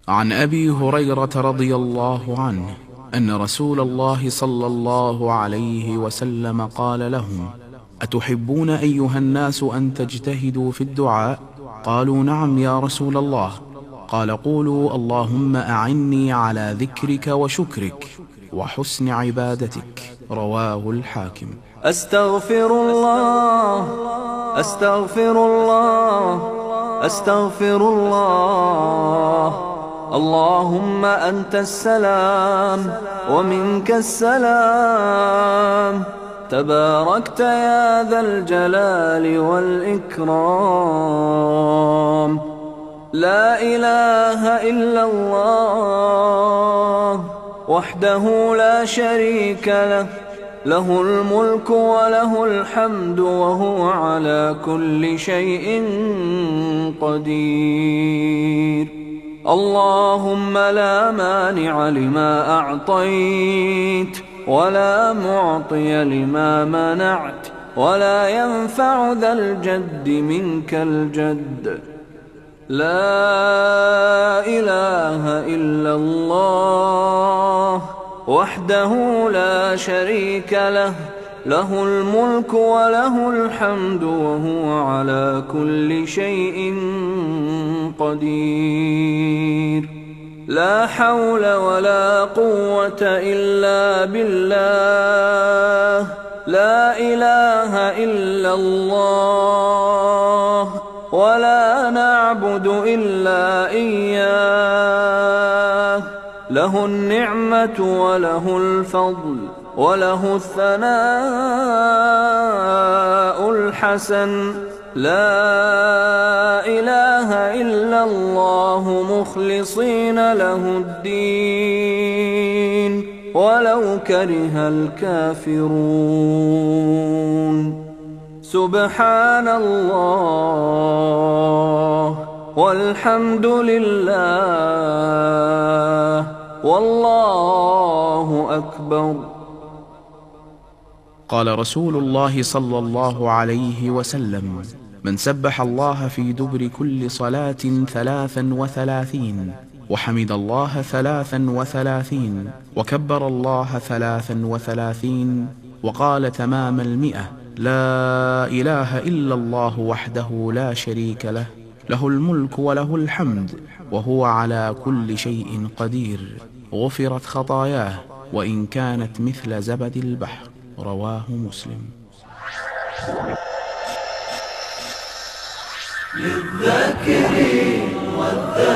عن أبي هريرة رضي الله عنه أن رسول الله صلى الله عليه وسلم قال لهم: أتحبون أيها الناس أن تجتهدوا في الدعاء؟ قالوا: نعم يا رسول الله. قال: قولوا: اللهم أعني على ذكرك وشكرك وحسن عبادتك. رواه الحاكم. أستغفر الله أستغفر الله أستغفر الله. اللهم أنت السلام ومنك السلام، تباركت يا ذا الجلال والإكرام. لا إله إلا الله وحده لا شريك له، له الملك وله الحمد وهو على كل شيء قدير. اللهم لا مانع لما أعطيت ولا معطي لما منعت ولا ينفع ذا الجد منك الجد. لا إله إلا الله وحده لا شريك له، له الملك وله الحمد وهو على كل شيء قدير. لا حول ولا قوة إلا بالله. لا إله إلا الله ولا نعبد إلا إياه. له النعمة وله الفضل وله الثناء الحسن. لا إله إلا الله مخلصين له الدين ولو كره الكافرون. سبحان الله والحمد لله والله أكبر. قال رسول الله صلى الله عليه وسلم: من سبح الله في دبر كل صلاة 33 وحمد الله 33 وكبر الله 33 وقال تمام 100: لا إله إلا الله وحده لا شريك له، له الملك وله الحمد وهو على كل شيء قدير، غفرت خطاياه وإن كانت مثل زبد البحر. رواه مسلم. للذاكرين والذاكرات